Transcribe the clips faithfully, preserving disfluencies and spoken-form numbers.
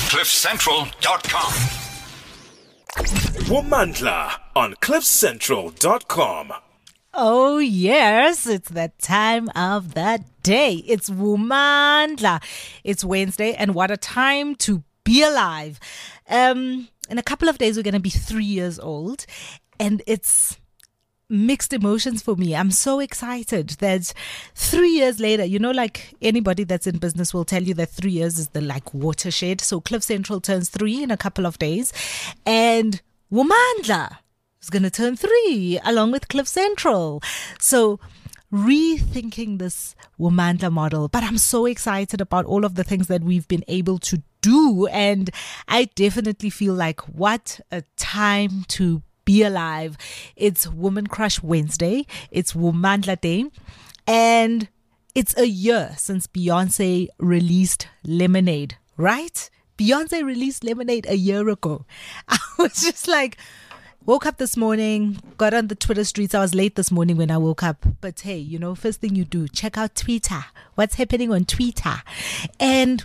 cliff central dot com. Womandla on cliff central dot com. Oh, yes, it's that time of the day. It's Womandla. It's Wednesday, and what a time to be alive. Um, in a couple of days, we're going to be three years old, and it's mixed emotions for me. I'm so excited that three years later, you know, like anybody that's in business will tell you that three years is the like watershed. So Cliff Central turns three in a couple of days, and Womandla is going to turn three along with Cliff Central. So rethinking this Womandla model, but I'm so excited about all of the things that we've been able to do, and I definitely feel like what a time to be alive. It's Woman Crush Wednesday, it's Womandla Day, and it's a year since Beyonce released Lemonade, right? Beyonce released Lemonade a year ago. I was just like, woke up this morning, got on the Twitter streets. I was late this morning when I woke up. But hey, you know, first thing you do, check out Twitter. What's happening on Twitter? And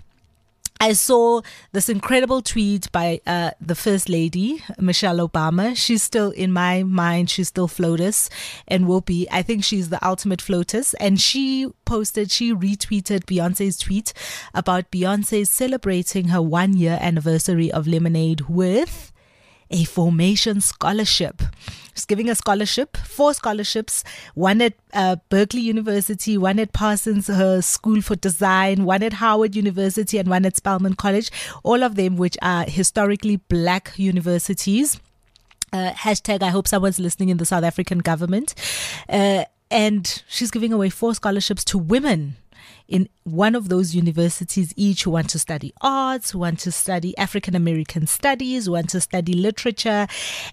I saw this incredible tweet by uh, the First Lady, Michelle Obama. She's still, in my mind, she's still FLOTUS and will be. I think she's the ultimate FLOTUS. And she posted, she retweeted Beyonce's tweet about Beyonce celebrating her one year anniversary of Lemonade with a formation scholarship. She's giving a scholarship, four scholarships, one at uh, Berkeley University, one at Parsons her School for Design, one at Howard University, and one at Spelman College, all of them which are historically black universities. Uh, hashtag, I hope someone's listening in the South African government. Uh, and she's giving away four scholarships to women in one of those universities each, who want to study arts, who want to study African American studies, who want to study literature.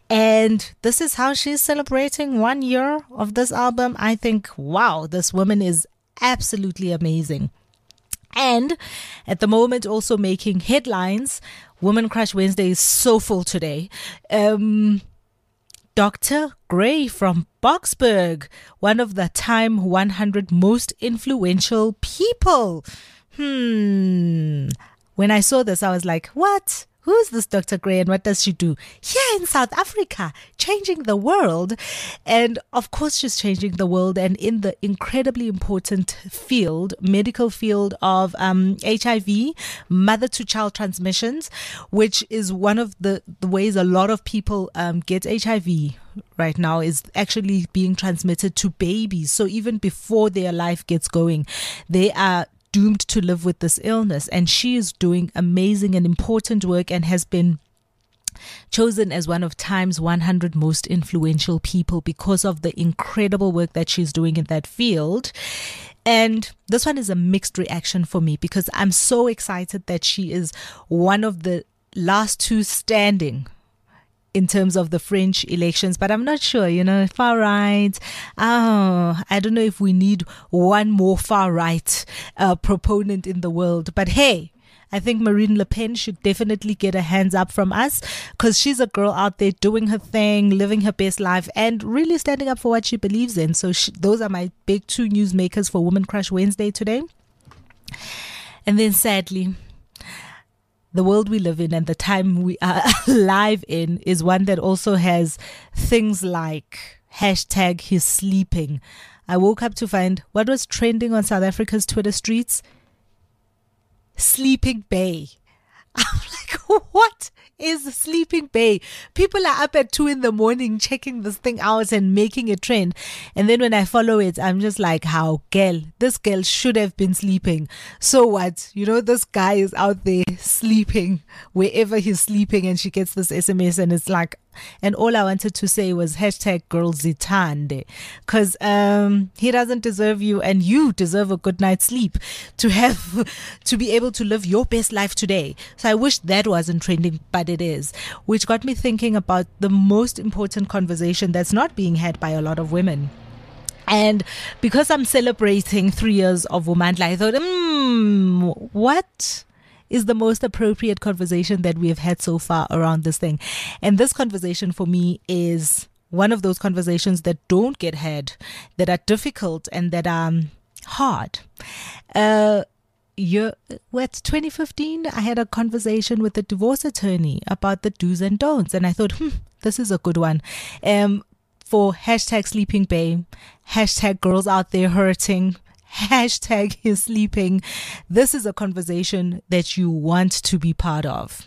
And this is how she's celebrating one year of this album. I think, wow, this woman is absolutely amazing. And at the moment, also making headlines. Woman Crush Wednesday is so full today. Um... Doctor Gray from Boksburg, one of the Time one hundred most influential people. Hmm. When I saw this, I was like, what? Who's this Doctor Gray and what does she do? Here in South Africa, changing the world. And of course, she's changing the world, and in the incredibly important field, medical field of um, H I V, mother-to-child transmissions, which is one of the, the ways a lot of people um, get H I V right now, is actually being transmitted to babies. So even before their life gets going, they are doomed to live with this illness. And she is doing amazing and important work and has been chosen as one of Time's one hundred most influential people because of the incredible work that she's doing in that field. And this one is a mixed reaction for me because I'm so excited that she is one of the last two standing in terms of the French elections, but I'm not sure, you know, far right. Oh, I don't know if we need one more far right uh, proponent in the world. But hey, I think Marine Le Pen should definitely get a hands up from us because she's a girl out there doing her thing, living her best life, and really standing up for what she believes in. So she, those are my big two newsmakers for Woman Crush Wednesday today. And then sadly, the world we live in and the time we are alive in is one that also has things like hashtag he's sleeping. I woke up to find what was trending on South Africa's Twitter streets. Sleeping Bay. I'm like, what is Sleeping Bay? People are up at two in the morning checking this thing out and making a trend. And then when I follow it, I'm just like, how, girl, this girl should have been sleeping. So what? You know, this guy is out there sleeping wherever he's sleeping, and she gets this S M S and it's like, and all I wanted to say was hashtag girl zitande, because um, he doesn't deserve you, and you deserve a good night's sleep to have to be able to live your best life today. So I wish that wasn't trending, but it is, which got me thinking about the most important conversation that's not being had by a lot of women. And because I'm celebrating three years of Womandla, I thought, hmm, what is the most appropriate conversation that we have had so far around this thing? And this conversation for me is one of those conversations that don't get had, that are difficult and that are hard. Uh, year, what, twenty fifteen, I had a conversation with a divorce attorney about the do's and don'ts. And I thought, hmm, this is a good one. Um, for hashtag sleeping babe, hashtag girls out there hurting, hashtag he's sleeping. This is a conversation that you want to be part of.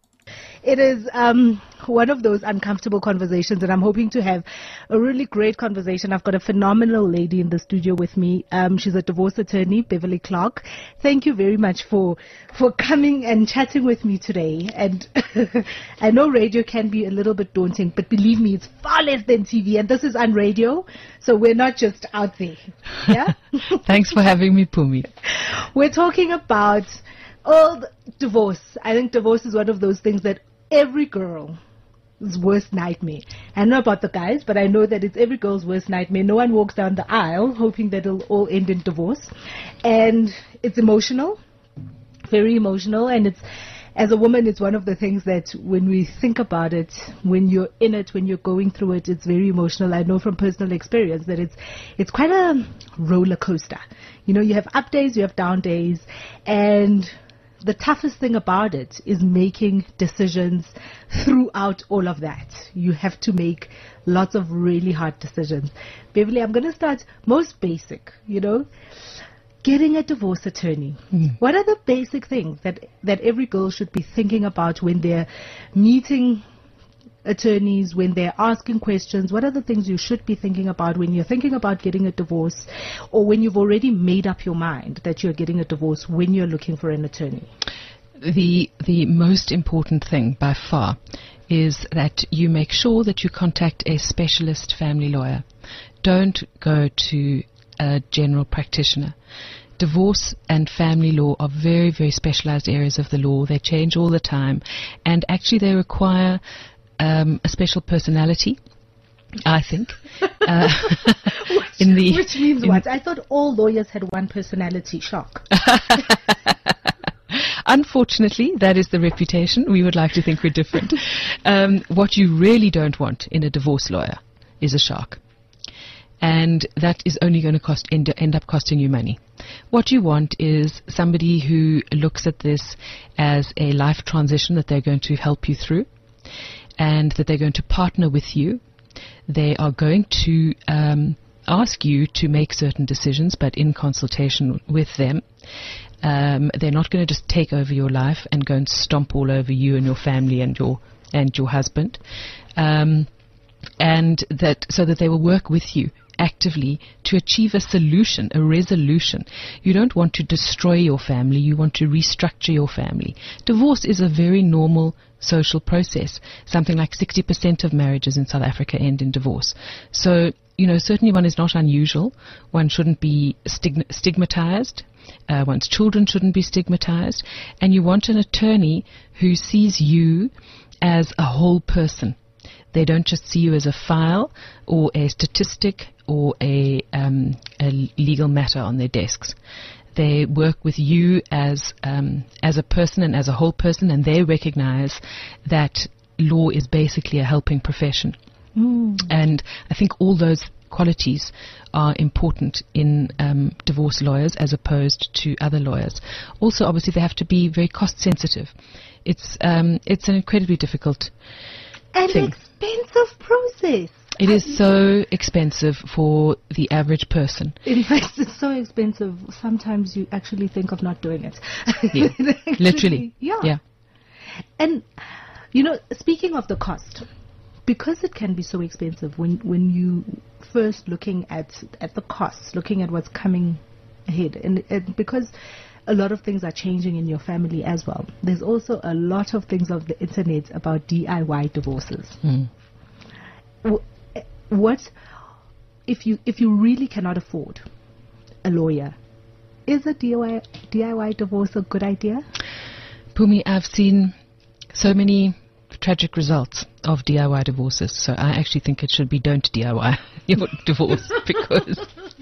It is um, one of those uncomfortable conversations, and I'm hoping to have a really great conversation. I've got a phenomenal lady in the studio with me. Um, she's a divorce attorney, Beverly Clark. Thank you very much for for coming and chatting with me today. And I know radio can be a little bit daunting, but believe me, it's far less than T V, and this is on radio, so we're not just out there. Yeah. Thanks for having me, Pumi. We're talking about old divorce. I think divorce is one of those things that every girl's worst nightmare. I don't know about the guys, but I know that it's every girl's worst nightmare. No one walks down the aisle hoping that it'll all end in divorce. And it's emotional, very emotional. And it's, as a woman, it's one of the things that when we think about it, when you're in it, when you're going through it, it's very emotional. I know from personal experience that it's it's quite a roller coaster. You know, you have up days, you have down days, and the toughest thing about it is making decisions throughout all of that. You have to make lots of really hard decisions. Beverly, I'm going to start most basic, you know, getting a divorce attorney. Mm. What are the basic things that, that every girl should be thinking about when they're meeting attorneys, when they're asking questions? What are the things you should be thinking about when you're thinking about getting a divorce, or when you've already made up your mind that you're getting a divorce, when you're looking for an attorney? The the most important thing by far is that you make sure that you contact a specialist family lawyer. Don't go to a general practitioner. Divorce and family law are very, very specialized areas of the law. They change all the time, and actually they require Um, a special personality, I think. Uh, which, in the, which means in what? I thought all lawyers had one personality. Shock. Unfortunately, that is the reputation. We would like to think we're different. Um, what you really don't want in a divorce lawyer is a shark. And that is only going to cost end, end up costing you money. What you want is somebody who looks at this as a life transition that they're going to help you through, and that they're going to partner with you. They are going to um, ask you to make certain decisions, but in consultation with them. Um, they're not going to just take over your life and go and stomp all over you and your family and your and your husband. Um, and that so that they will work with you actively to achieve a solution, a resolution. You don't want to destroy your family, you want to restructure your family. Divorce is a very normal social process. Something like sixty percent of marriages in South Africa end in divorce. So, you know, certainly one is not unusual. One shouldn't be stigma- stigmatized. Uh, one's children shouldn't be stigmatized. And you want an attorney who sees you as a whole person. They don't just see you as a file or a statistic or a, um, a legal matter on their desks. They work with you as um, as a person and as a whole person, and they recognize that law is basically a helping profession. Mm. And I think all those qualities are important in um, divorce lawyers as opposed to other lawyers. Also, obviously, they have to be very cost sensitive. It's um, it's an incredibly difficult and thing. Expensive process. It is so expensive for the average person. In fact, it's so expensive, sometimes you actually think of not doing it. Yeah. actually, Literally. Yeah. yeah. And, you know, speaking of the cost, because it can be so expensive when, when you first looking at, at the costs, looking at what's coming ahead, and, and because a lot of things are changing in your family as well, there's also a lot of things on the internet about D I Y divorces. Mm. W- What if you if you really cannot afford a lawyer? Is a D I Y, D I Y divorce a good idea? Pumi, I've seen so many tragic results of D I Y divorces, so I actually think it should be don't D I Y your divorce because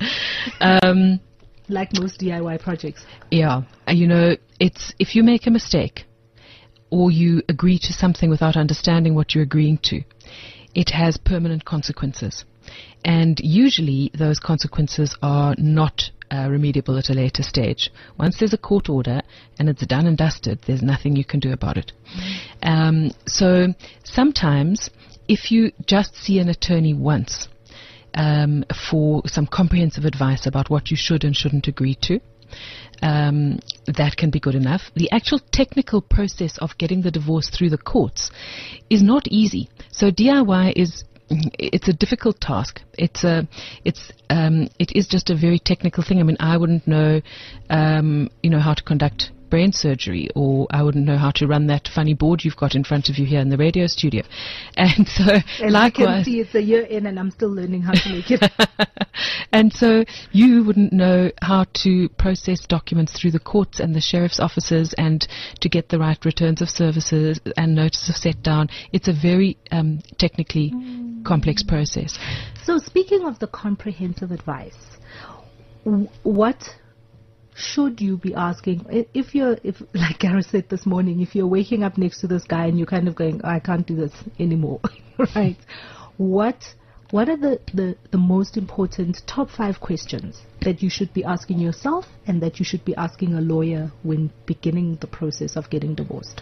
um, like most D I Y projects. Yeah, you know, it's if you make a mistake or you agree to something without understanding what you're agreeing to, it has permanent consequences. And usually those consequences are not uh, remediable at a later stage. Once there's a court order and it's done and dusted, there's nothing you can do about it. Um, so sometimes if you just see an attorney once um, for some comprehensive advice about what you should and shouldn't agree to, Um, that can be good enough. The actual technical process of getting the divorce through the courts is not easy. So D I Y is, it's a difficult task. It's a, it's, um, it is just a very technical thing. I mean, I wouldn't know, um, you know, how to conduct brain surgery, or I wouldn't know how to run that funny board you've got in front of you here in the radio studio. And so, and likewise, I can see it's a year in and I'm still learning how to make it. And so you wouldn't know how to process documents through the courts and the sheriff's offices and to get the right returns of services and notice of set down. It's a very um, technically mm. complex process. So speaking of the comprehensive advice, w- what should you be asking? I- If you're, if like Gareth said this morning, if you're waking up next to this guy and you're kind of going, I can't do this anymore, right? What What are the, the, the most important top five questions that you should be asking yourself and that you should be asking a lawyer when beginning the process of getting divorced?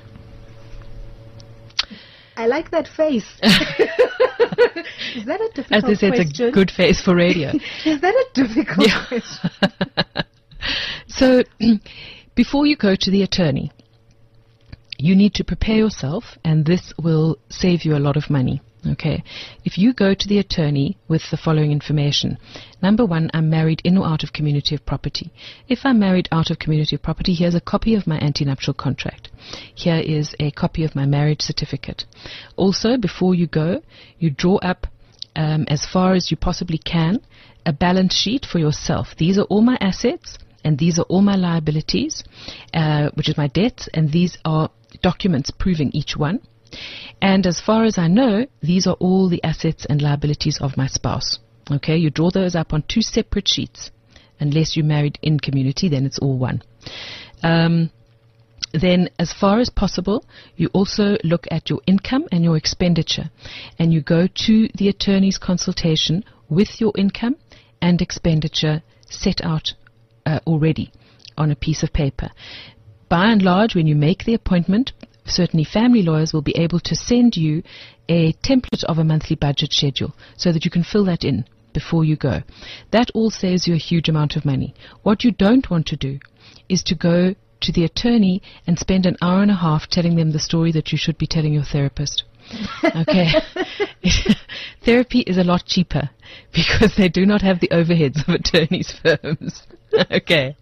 I like that face. Is that a difficult As they say, question? it's a good face for radio. Is that a difficult Yeah. question? So, before you go to the attorney, you need to prepare yourself, and this will save you a lot of money. Okay, if you go to the attorney with the following information: number one, I'm married in or out of community of property. If I'm married out of community of property, here's a copy of my antenuptial contract. Here is a copy of my marriage certificate. Also, before you go, you draw up, um, as far as you possibly can, a balance sheet for yourself. These are all my assets, and these are all my liabilities, uh, which is my debts, and these are documents proving each one. And as far as I know, these are all the assets and liabilities of my spouse. Okay, you draw those up on two separate sheets. Unless you're married in community, then it's all one. Um, then, as far as possible, you also look at your income and your expenditure. And you go to the attorney's consultation with your income and expenditure set out uh, already on a piece of paper. By and large, when you make the appointment, certainly family lawyers will be able to send you a template of a monthly budget schedule so that you can fill that in before you go. That all saves you a huge amount of money. What you don't want to do is to go to the attorney and spend an hour and a half telling them the story that you should be telling your therapist. Okay. Therapy is a lot cheaper because they do not have the overheads of attorneys' firms. Okay.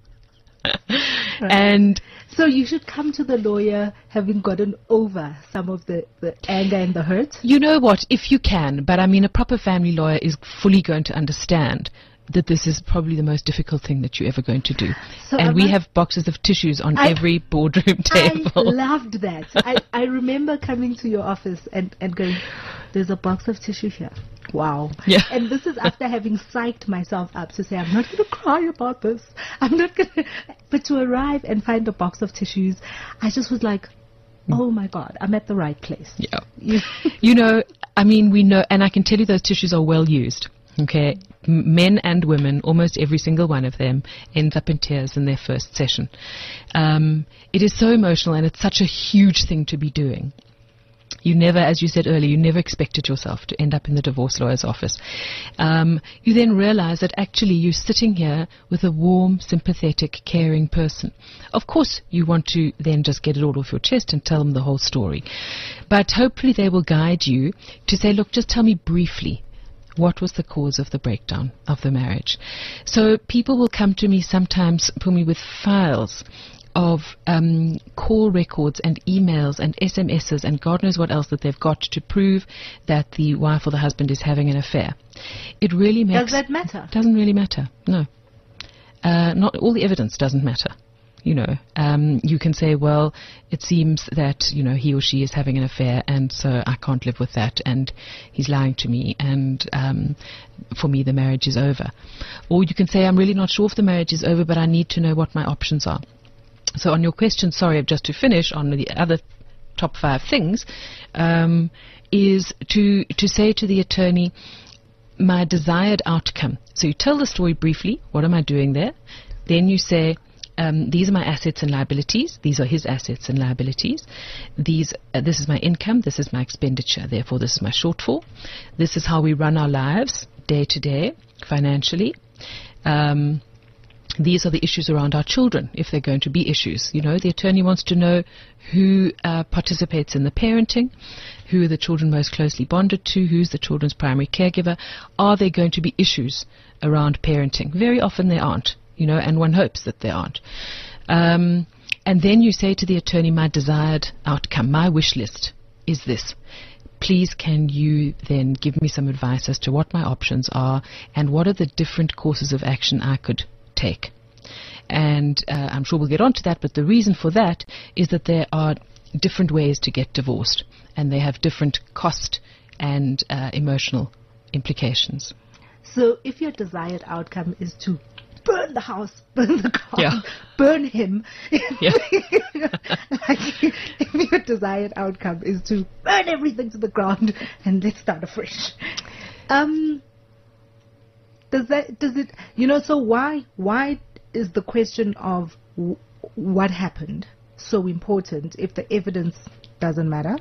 Right. And so you should come to the lawyer having gotten over some of the, the anger and the hurt. you know what, if you can, but I mean a proper family lawyer is fully going to understand that this is probably the most difficult thing that you're ever going to do. So and am we I- have boxes of tissues on I- every boardroom table. I loved that. I, I remember coming to your office and, and going, there's a box of tissue here. Wow. Yeah. And this is after having psyched myself up to say, I'm not going to cry about this. I'm not going to... But to arrive and find a box of tissues, I just was like, oh my God, I'm at the right place. Yeah. You, You know, I mean, we know, and I can tell you those tissues are well used. Okay, M- men and women, almost every single one of them ends up in tears in their first session. Um, it is so emotional, and it's such a huge thing to be doing. You never, as you said earlier, you never expected yourself to end up in the divorce lawyer's office. Um, you then realize that actually you're sitting here with a warm, sympathetic, caring person. Of course, you want to then just get it all off your chest and tell them the whole story. But hopefully they will guide you to say, look, just tell me briefly, what was the cause of the breakdown of the marriage? So people will come to me sometimes, Pumi, with files of um, call records and emails and S M Ses and God knows what else that they've got to prove that the wife or the husband is having an affair. It really makes... does that matter? Doesn't really matter, no. Uh, not all the evidence doesn't matter. You know, um, you can say, well, it seems that, you know, he or she is having an affair and so I can't live with that and he's lying to me and um, for me the marriage is over. Or you can say, I'm really not sure if the marriage is over, but I need to know what my options are. So on your question, sorry, just to finish on the other top five things, um, is to to say to the attorney, my desired outcome. So you tell the story briefly. What am I doing there? Then you say, um, these are my assets and liabilities. These are his assets and liabilities. These, uh, this is my income. This is my expenditure. Therefore, this is my shortfall. This is how we run our lives day to day, financially. Um, these are the issues around our children, if they're going to be issues. You know, the attorney wants to know who uh, participates in the parenting, who are the children most closely bonded to, who's the children's primary caregiver. Are there going to be issues around parenting? Very often there aren't, you know, and one hopes that there aren't. Um, and then you say to the attorney, my desired outcome, my wish list is this. Please can you then give me some advice as to what my options are and what are the different courses of action I could take. And uh, I'm sure we'll get on to that, but the reason for that is that there are different ways to get divorced, and they have different cost and uh, emotional implications. So if your desired outcome is to burn the house, burn the car, Yeah. burn him, Yeah. like, if your desired outcome is to burn everything to the ground and let's start afresh. Um, does that, does it, you know, so why, why is the question of w- what happened so important if the evidence doesn't matter?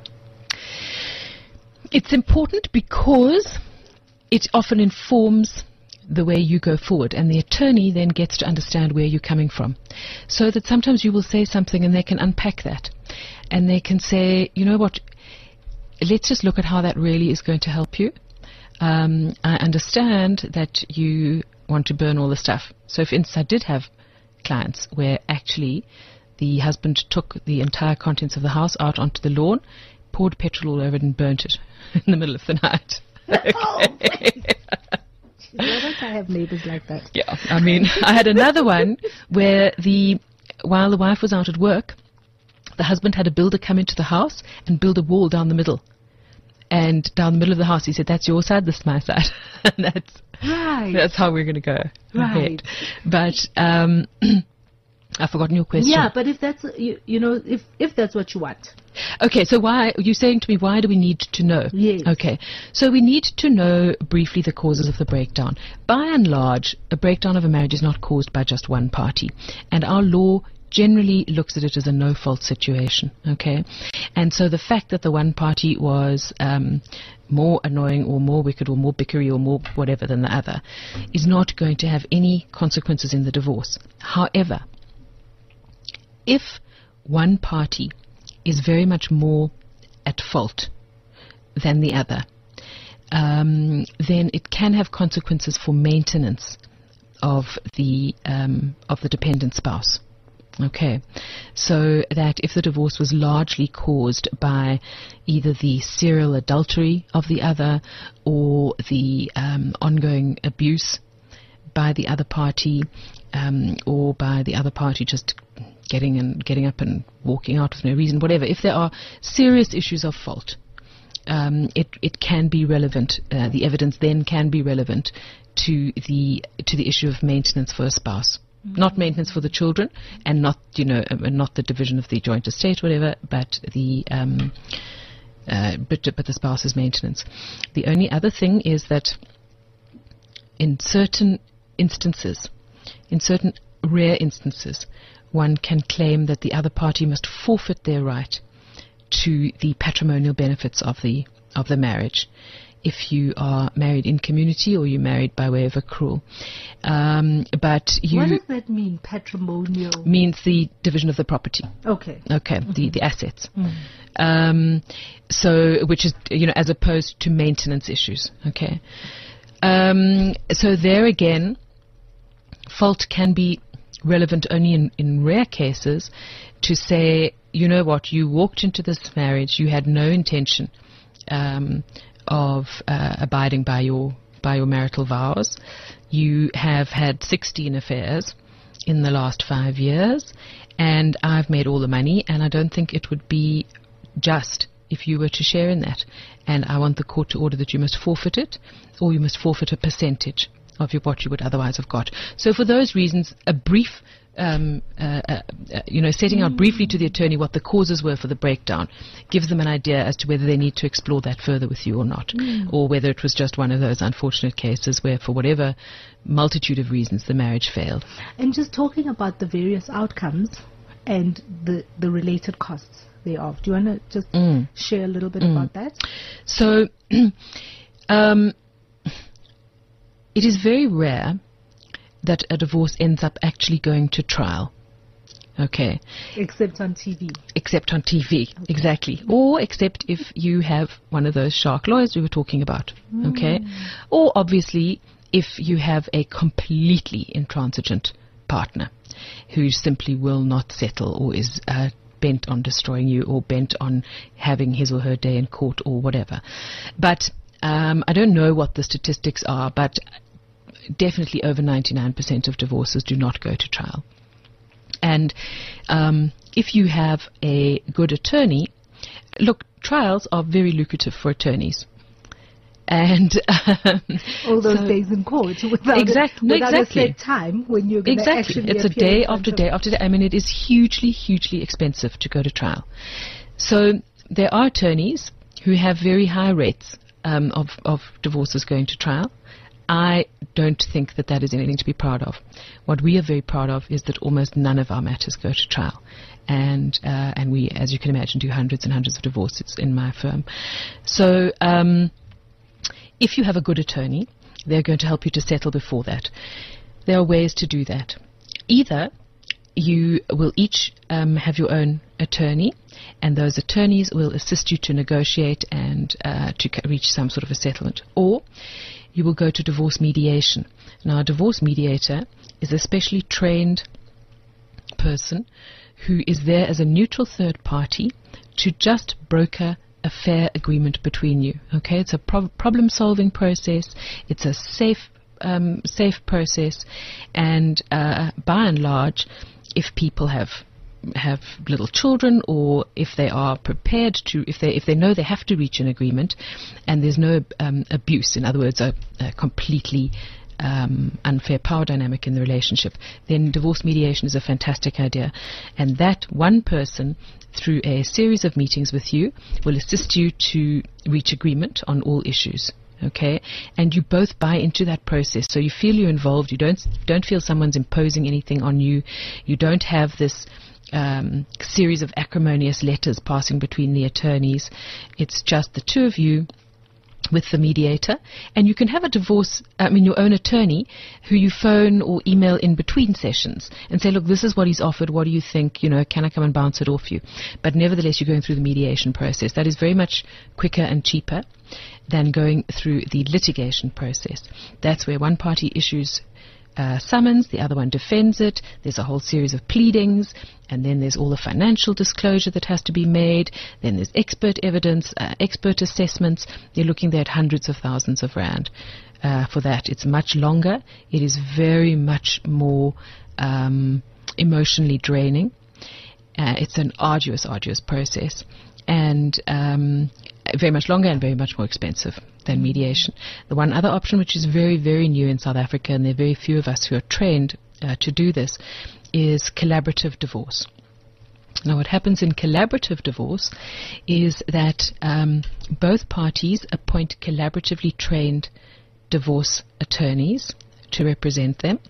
It's important because it often informs the way you go forward, and the attorney then gets to understand where you're coming from. So that sometimes you will say something and they can unpack that. And they can say, you know what, let's just look at how that really is going to help you. Um, I understand that you want to burn all the stuff. So for instance, I did have clients where actually the husband took the entire contents of the house out onto the lawn, poured petrol all over it and burnt it in the middle of the night. Okay. Why don't I have neighbors like that? Yeah, I mean, I had another one where the while the wife was out at work, the husband had a builder come into the house and build a wall down the middle. And down the middle of the house, he said, that's your side, this is my side. And that's, Right. that's how we're going to go Right. ahead. But um, I've forgotten your question. Yeah, but if that's, you, you know, if, if that's what you want. Okay, so why, you're saying to me, why do we need to know? Yes. Okay, so we need to know briefly the causes of the breakdown. By and large, a breakdown of a marriage is not caused by just one party. And our law generally looks at it as a no-fault situation, okay? And so the fact that the one party was um, more annoying or more wicked or more bickery or more whatever than the other is not going to have any consequences in the divorce. However, if one party is very much more at fault than the other, um, then it can have consequences for maintenance of the um, of the dependent spouse. Okay, so that if the divorce was largely caused by either the serial adultery of the other or the um, ongoing abuse by the other party, um, or by the other party just getting and getting up and walking out with no reason, whatever, if there are serious issues of fault, um, it it can be relevant. Uh, the evidence then can be relevant to the to the issue of maintenance for a spouse. Not maintenance for the children, and not, you know, uh, not the division of the joint estate, whatever, but the um, uh, but, but the spouse's maintenance. The only other thing is that in certain instances, in certain rare instances, one can claim that the other party must forfeit their right to the patrimonial benefits of the of the marriage. If you are married in community or you're married by way of accrual. Um, but you... What does that mean, patrimonial? Means the division of the property. Okay. Okay, mm-hmm. the, the assets. Mm. Um, so, which is, you know, as opposed to maintenance issues. Okay. Um, so there again, fault can be relevant only in, in rare cases to say, you know what, you walked into this marriage, you had no intention um, of uh, abiding by your by your marital vows. You have had sixteen affairs in the last five years, and I've made all the money, and I don't think it would be just if you were to share in that. And I want the court to order that you must forfeit it, or you must forfeit a percentage of your, what you would otherwise have got. So for those reasons, a brief um, uh, uh, uh, you know, setting out briefly to the attorney what the causes were for the breakdown gives them an idea as to whether they need to explore that further with you or not, mm. or whether it was just one of those unfortunate cases where, for whatever multitude of reasons, the marriage failed. And just talking about the various outcomes and the, the related costs thereof, do you want to just mm. share a little bit mm. about that? So, um, it is very rare that a divorce ends up actually going to trial. Okay. Except on T V. Except on T V, okay. Exactly. Or except if you have one of those shark lawyers we were talking about. Mm. Okay. Or obviously if you have a completely intransigent partner who simply will not settle or is uh, bent on destroying you or bent on having his or her day in court or whatever. But um, I don't know what the statistics are, but definitely over ninety-nine percent of divorces do not go to trial. And um, if you have a good attorney, look, trials are very lucrative for attorneys. And um, all those so days in court without, exact, a, without exactly. a set time when you're going to exactly. actually It's a day after day after day. I mean, it is hugely, hugely expensive to go to trial. So there are attorneys who have very high rates um, of, of divorces going to trial. I don't think that that is anything to be proud of. What we are very proud of is that almost none of our matters go to trial. And uh, and we, as you can imagine, do hundreds and hundreds of divorces in my firm. So um, if you have a good attorney, they're going to help you to settle before that. There are ways to do that. Either you will each um, have your own attorney, and those attorneys will assist you to negotiate and uh, to c- reach some sort of a settlement. Or you will go to divorce mediation. Now, a divorce mediator is a specially trained person who is there as a neutral third party to just broker a fair agreement between you. Okay, it's a pro- problem-solving process. It's a safe, um, safe process, and uh, by and large, if people have have little children, or if they are prepared to, if they if they know they have to reach an agreement, and there's no um, abuse, in other words, a, a completely um, unfair power dynamic in the relationship, then divorce mediation is a fantastic idea. And that one person, through a series of meetings with you, will assist you to reach agreement on all issues. Okay, and you both buy into that process, so you feel you're involved. You don't don't feel someone's imposing anything on you. You don't have this um, series of acrimonious letters passing between the attorneys. It's just the two of you with the mediator, and you can have a divorce, I mean your own attorney, who you phone or email in between sessions and say, look, this is what he's offered, what do you think, you know, can I come and bounce it off you? But nevertheless, you're going through the mediation process. That is very much quicker and cheaper than going through the litigation process. That's where one party issues Uh, summons, the other one defends it, there's a whole series of pleadings, and then there's all the financial disclosure that has to be made, then there's expert evidence, uh, expert assessments. You're looking there at hundreds of thousands of rand uh, for that. It's much longer. It is very much more um, emotionally draining. Uh, it's an arduous, arduous process, and um, very much longer and very much more expensive than mediation. The one other option, which is very, very new in South Africa, and there are very few of us who are trained uh, to do this, is collaborative divorce. Now, what happens in collaborative divorce is that um, both parties appoint collaboratively trained divorce attorneys to represent them,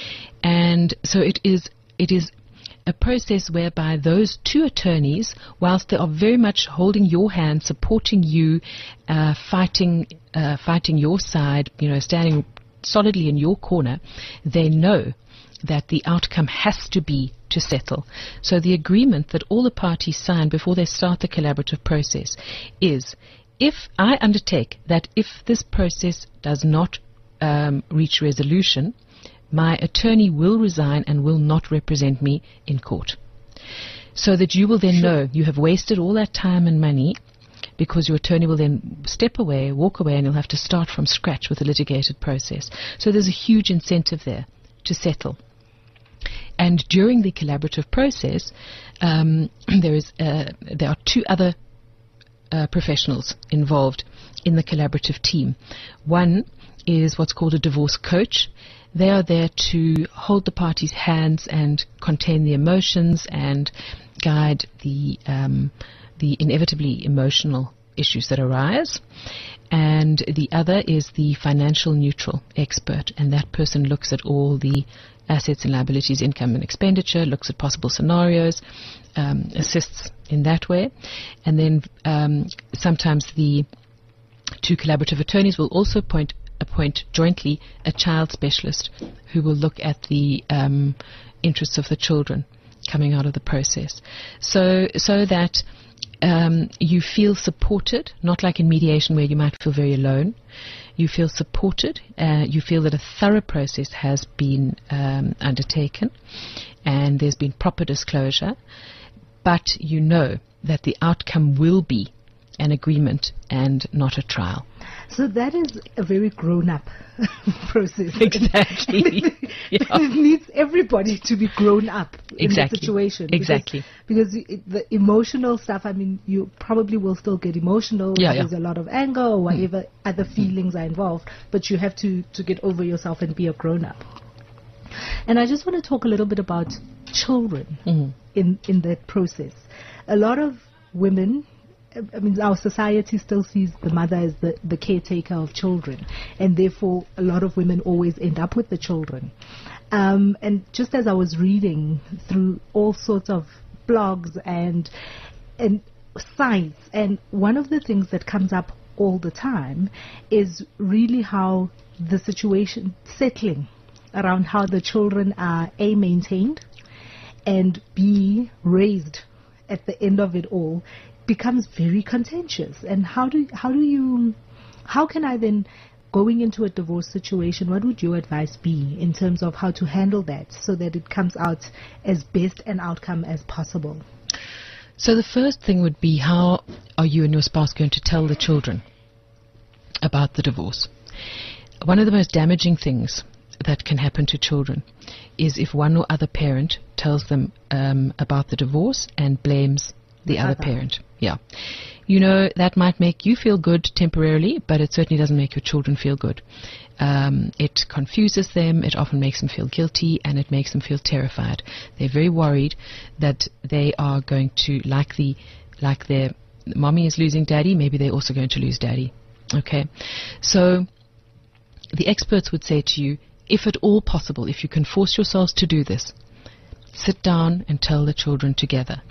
and so it is it is a process whereby those two attorneys, whilst they are very much holding your hand, supporting you, uh, fighting, uh, fighting your side, you know, standing solidly in your corner, they know that the outcome has to be to settle. So the agreement that all the parties sign before they start the collaborative process is, if I undertake that if this process does not um, reach resolution, my attorney will resign and will not represent me in court. So that you will then know you have wasted all that time and money, because your attorney will then step away, walk away, and you'll have to start from scratch with a litigated process. So there's a huge incentive there to settle. And during the collaborative process, um, there is uh, there are two other uh, professionals involved in the collaborative team. One is what's called a divorce coach. They are there to hold the parties' hands and contain the emotions and guide the um, the inevitably emotional issues that arise. And the other is the financial neutral expert, and that person looks at all the assets and liabilities, income and expenditure, looks at possible scenarios, um, assists in that way. And then um, sometimes the two collaborative attorneys will also point, appoint jointly a child specialist who will look at the um, interests of the children coming out of the process. So, so that Um, you feel supported, not like in mediation where you might feel very alone. You feel supported. Uh, you feel that a thorough process has been um, undertaken and there's been proper disclosure, but you know that the outcome will be an agreement and not a trial. So that is a very grown-up process. Exactly. Yeah. It needs everybody to be grown up in Exactly. the situation. Exactly. Because, because it, the emotional stuff, I mean, you probably will still get emotional. Yeah, There's yeah. a lot of anger or whatever mm. other feelings are involved, but you have to, to get over yourself and be a grown-up. And I just want to talk a little bit about children mm. in, in that process. A lot of women, I mean, our society still sees the mother as the, the caretaker of children, and therefore a lot of women always end up with the children. Um, and just as I was reading through all sorts of blogs and and sites, and one of the things that comes up all the time is really how the situation settling around how the children are A, maintained, and B, raised at the end of it all, becomes very contentious. And how do how do you how can I then, going into a divorce situation, what would your advice be in terms of how to handle that so that it comes out as best an outcome as possible? So the first thing would be, how are you and your spouse going to tell the children about the divorce? One of the most damaging things that can happen to children is if one or other parent tells them um, about the divorce and blames the other parent. Yeah. You know, that might make you feel good temporarily, but it certainly doesn't make your children feel good. Um, it confuses them, it often makes them feel guilty, and it makes them feel terrified. They're very worried that they are going to, like the, like their mommy is losing daddy, maybe they're also going to lose daddy. Okay? So the experts would say to you, if at all possible, if you can force yourselves to do this, sit down and tell the children together.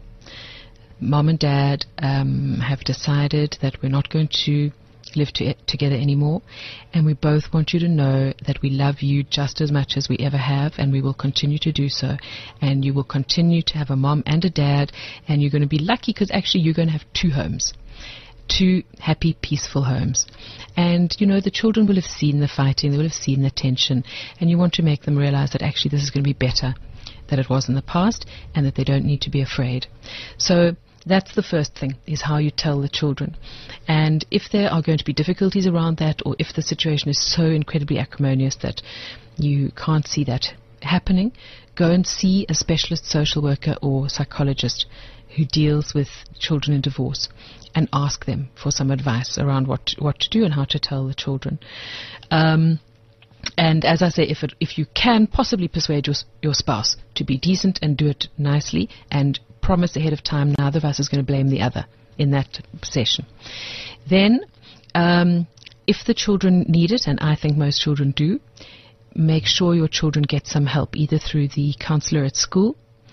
Mom and Dad um, have decided that we're not going to live to together anymore, and we both want you to know that we love you just as much as we ever have, and we will continue to do so, and you will continue to have a mom and a dad, and you're going to be lucky because actually you're going to have two homes, two happy, peaceful homes. And you know, the children will have seen the fighting, they will have seen the tension, and you want to make them realize that actually this is going to be better than it was in the past, and that they don't need to be afraid. So that's the first thing, is how you tell the children. And if there are going to be difficulties around that, or if the situation is so incredibly acrimonious that you can't see that happening, go and see a specialist social worker or psychologist who deals with children in divorce, and ask them for some advice around what what to do and how to tell the children. Um, And as I say, if it, if you can possibly persuade your, your spouse to be decent and do it nicely, and promise ahead of time neither of us is going to blame the other in that session, then um, if the children need it, and I think most children do, make sure your children get some help, either through the counselor at school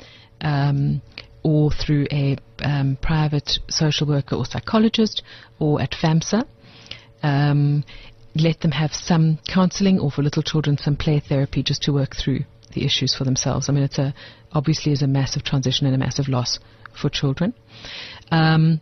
um, or through a um, private social worker or psychologist, or at FAMSA. Um, let them have some counseling, or for little children some play therapy, just to work through the issues for themselves. I mean, it's a obviously is a massive transition and a massive loss for children. Um,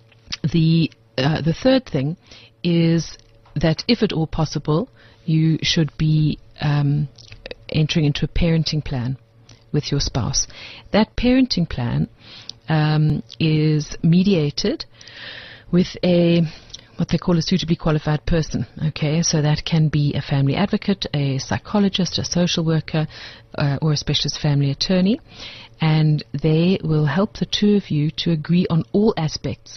the uh, the third thing is that if at all possible, you should be um, entering into a parenting plan with your spouse. That parenting plan um, is mediated with a what they call a suitably qualified person. Okay, so that can be a family advocate, a psychologist, a social worker, uh, or a specialist family attorney, and they will help the two of you to agree on all aspects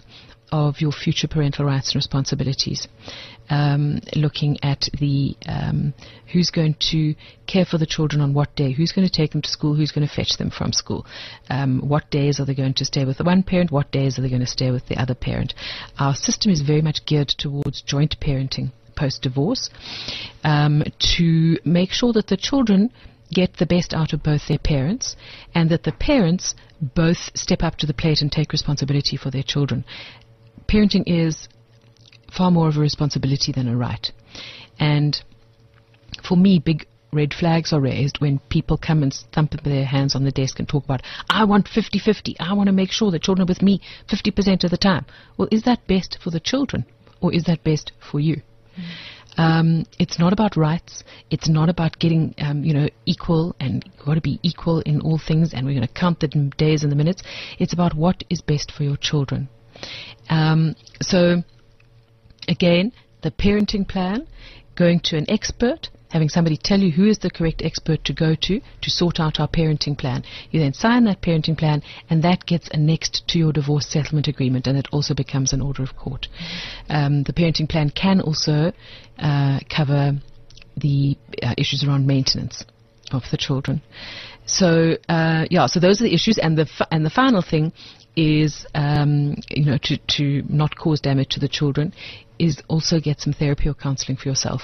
of your future parental rights and responsibilities. Um, looking at the um, who's going to care for the children on what day, who's going to take them to school, who's going to fetch them from school, um, what days are they going to stay with the one parent, what days are they going to stay with the other parent. Our system is very much geared towards joint parenting post-divorce, um, to make sure that the children get the best out of both their parents and that the parents both step up to the plate and take responsibility for their children. Parenting is far more of a responsibility than a right. And for me, big red flags are raised when people come and thump their hands on the desk and talk about, I want fifty-fifty. I want to make sure that children are with me fifty percent of the time. Well, is that best for the children or is that best for you? Mm. Um, it's not about rights. It's not about getting, um, you know, equal, and you've got to be equal in all things and we're going to count the days and the minutes. It's about what is best for your children. Um, so, again, the parenting plan, going to an expert, having somebody tell you who is the correct expert to go to to sort out our parenting plan. You then sign that parenting plan and that gets annexed to your divorce settlement agreement, and it also becomes an order of court. Um, the parenting plan can also uh, cover the uh, issues around maintenance of the children. So, uh, yeah, so those are the issues, and the fi- and the final thing is, um, you know, to, to not cause damage to the children, is also get some therapy or counseling for yourself.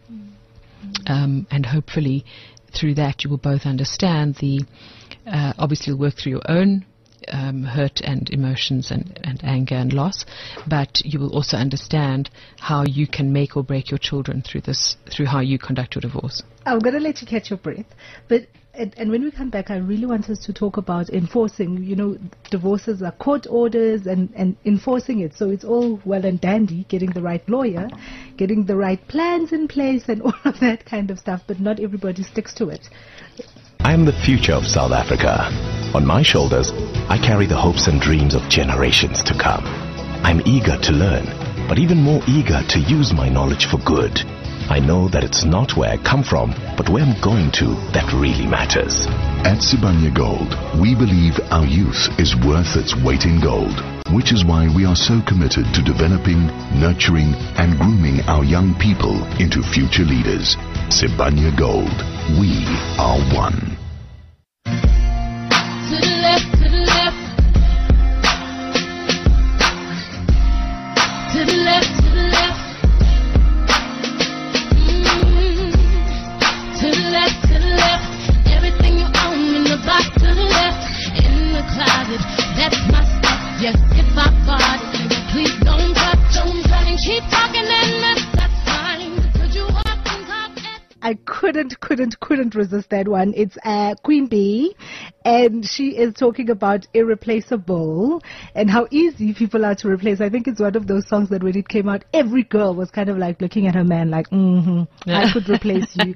Um, and hopefully through that you will both understand the, uh, obviously you'll work through your own um, hurt and emotions and, and anger and loss, but you will also understand how you can make or break your children through this, through how you conduct your divorce. I'm going to let you catch your breath, but and, and when we come back, I really want us to talk about enforcing. You know, divorces are court orders and, and enforcing it. So it's all well and dandy, getting the right lawyer, getting the right plans in place and all of that kind of stuff, but not everybody sticks to it. I am the future of South Africa. On my shoulders, I carry the hopes and dreams of generations to come. I'm eager to learn, but even more eager to use my knowledge for good. I know that it's not where I come from, but where I'm going to that really matters. At Sibanye Gold, we believe our youth is worth its weight in gold, which is why we are so committed to developing, nurturing, and grooming our young people into future leaders. Sibanye Gold, we are one. To the left, to the left. To the left, to the left. To the left, to the left, everything you own in the box. To the left, in the closet, that's my stuff. Yes, if I bought it, please don't touch, don't try and keep talking and that's, that's fine. Could you walk and talk at I couldn't, couldn't, couldn't resist that one. It's uh, Queen Bee, and she is talking about Irreplaceable and how easy people are to replace. I think it's one of those songs that when it came out, every girl was kind of like looking at her man like, mm-hmm, yeah. I could replace you.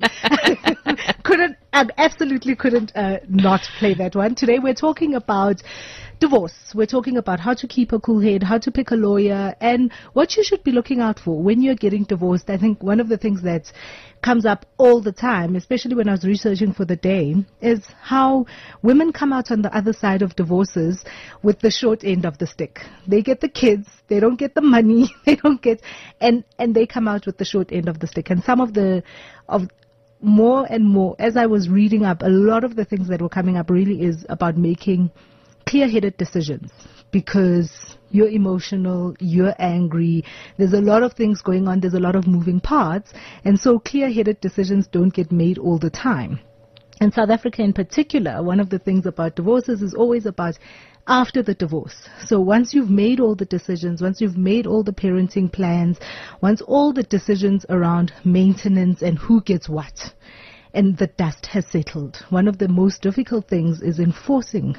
couldn't, I absolutely couldn't uh, not play that one. Today we're talking about divorce. We're talking about how to keep a cool head, how to pick a lawyer, and what you should be looking out for when you're getting divorced. I think one of the things that comes up all the time, especially when I was researching for the day, is how women come out on the other side of divorces with the short end of the stick. They get the kids, they don't get the money, they don't get, and, and they come out with the short end of the stick. And some of the, of more and more, as I was reading up, a lot of the things that were coming up really is about making clear-headed decisions, because you're emotional, you're angry, there's a lot of things going on, there's a lot of moving parts, and so clear-headed decisions don't get made all the time. In South Africa in particular, one of the things about divorces is always about after the divorce. So once you've made all the decisions, once you've made all the parenting plans, once all the decisions around maintenance and who gets what, and the dust has settled, one of the most difficult things is enforcing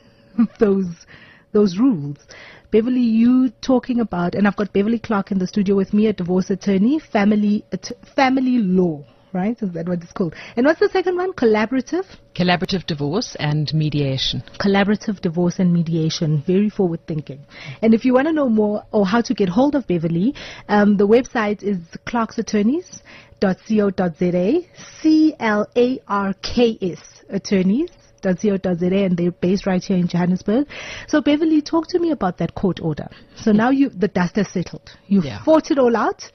those those rules. Beverly, you talking about, and I've got Beverly Clark in the studio with me, a divorce attorney, family at, family law, right? Is that what it's called? And what's the second one? Collaborative? Collaborative divorce and mediation. Collaborative divorce and mediation. Very forward thinking. And if you want to know more or how to get hold of Beverly, um, the website is clarks attorneys dot co dot za, C L A R K S attorneys and they're based right here in Johannesburg. So Beverly, talk to me about that court order. So now you the dust has settled. You Yeah. fought it all out.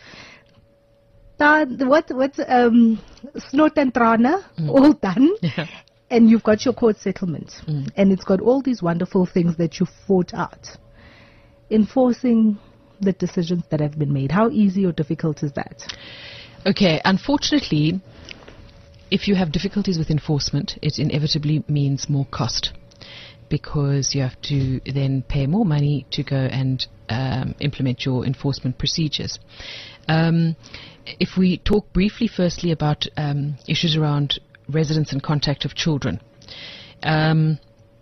Uh, what what's um snot and trana all done. Yeah. And you've got your court settlement. And it's got all these wonderful things that you fought out. Enforcing the decisions that have been made. How easy or difficult is that? Okay, unfortunately, if you have difficulties with enforcement, it inevitably means more cost, because you have to then pay more money to go and um, implement your enforcement procedures. Um, if we talk briefly firstly about um, issues around residence and contact of children, um,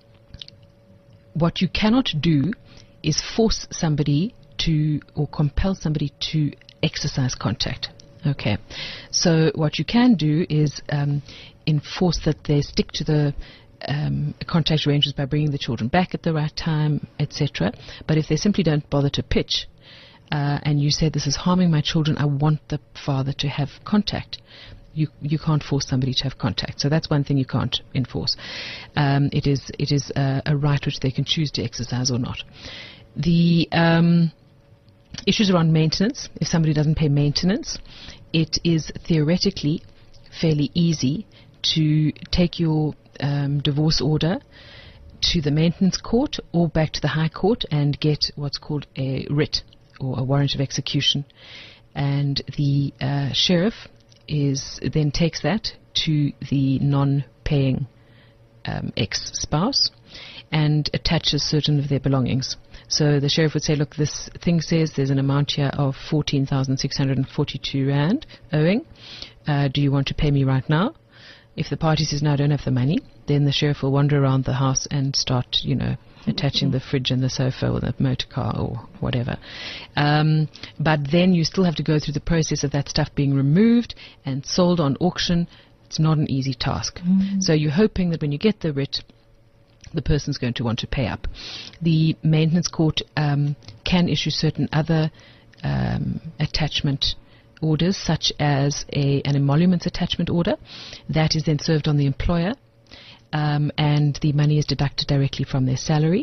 what you cannot do is force somebody to, or compel somebody to exercise contact. Okay, so what you can do is um, enforce that they stick to the um, contact arrangements by bringing the children back at the right time, et cetera. But if they simply don't bother to pitch, uh, and you say this is harming my children, I want the father to have contact, you you can't force somebody to have contact. So that's one thing you can't enforce. Um, it is it is a, a right which they can choose to exercise or not. The um, issues around maintenance, if somebody doesn't pay maintenance, it is theoretically fairly easy to take your um, divorce order to the maintenance court or back to the High Court and get what's called a writ or a warrant of execution. And the uh, sheriff is then takes that to the non-paying um, ex-spouse and attaches certain of their belongings. So the sheriff would say, look, this thing says there's an amount here of fourteen thousand six hundred forty-two rand owing. Uh, do you want to pay me right now? If the party says, no, I don't have the money, then the sheriff will wander around the house and start, you know, attaching the fridge and the sofa or the motor car or whatever. Um, but then you still have to go through the process of that stuff being removed and sold on auction. It's not an easy task. Mm. So you're hoping that when you get the writ, the person's going to want to pay up. The maintenance court um, can issue certain other um, attachment orders, such as a, an emoluments attachment order. That is then served on the employer, um, and the money is deducted directly from their salary.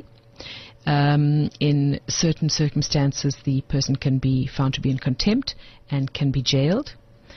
Um, in certain circumstances, the person can be found to be in contempt and can be jailed.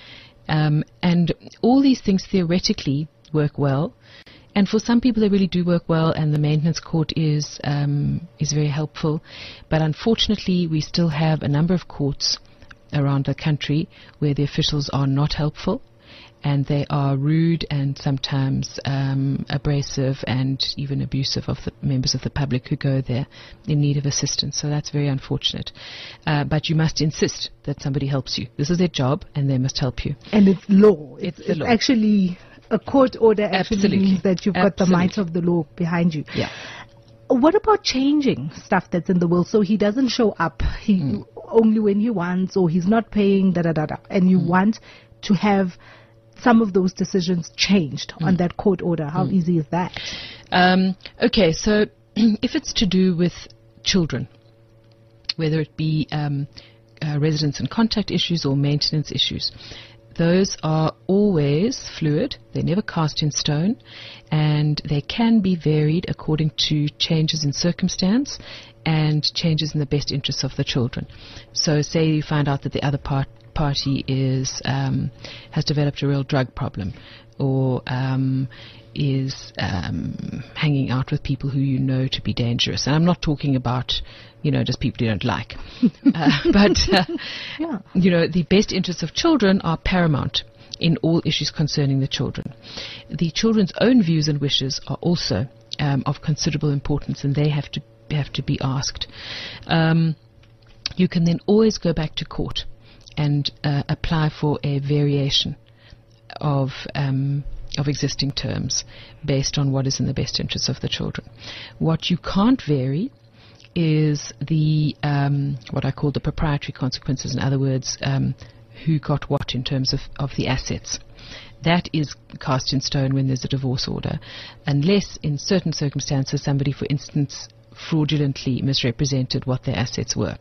Um, and all these things theoretically work well. And for some people, they really do work well, and the maintenance court is um, is very helpful. But unfortunately, we still have a number of courts around the country where the officials are not helpful, and they are rude and sometimes um, abrasive and even abusive of the members of the public who go there in need of assistance. So that's very unfortunate. Uh, but you must insist that somebody helps you. This is their job, and they must help you. And it's law. It's, It's the it's law. actually a court order. Actually Absolutely. means that you've got the Absolutely. might of the law behind you. Yeah. What about changing stuff that's in the will? So he doesn't show up he Mm. only when he wants, or he's not paying, da da da da. And you Mm. want to have some of those decisions changed Mm. on that court order. How easy is that? Um, okay, so if it's to do with children, whether it be um, uh, residence and contact issues or maintenance issues, those are always fluid. They're never cast in stone, and they can be varied according to changes in circumstance and changes in the best interests of the children. So say you find out that the other part, party is um, has developed a real drug problem, or um, is um, hanging out with people who you know to be dangerous. And I'm not talking about, you know, just people you don't like. uh, but, uh, Yeah. you know, the best interests of children are paramount in all issues concerning the children. The children's own views and wishes are also um, of considerable importance, and they have to have to be asked. Um, you can then always go back to court and uh, apply for a variation of um, of existing terms based on what is in the best interests of the children. What you can't vary is the um, what I call the proprietary consequences. In other words, um, who got what in terms of, of the assets. That is cast in stone when there's a divorce order, unless in certain circumstances somebody, for instance, fraudulently misrepresented what their assets were.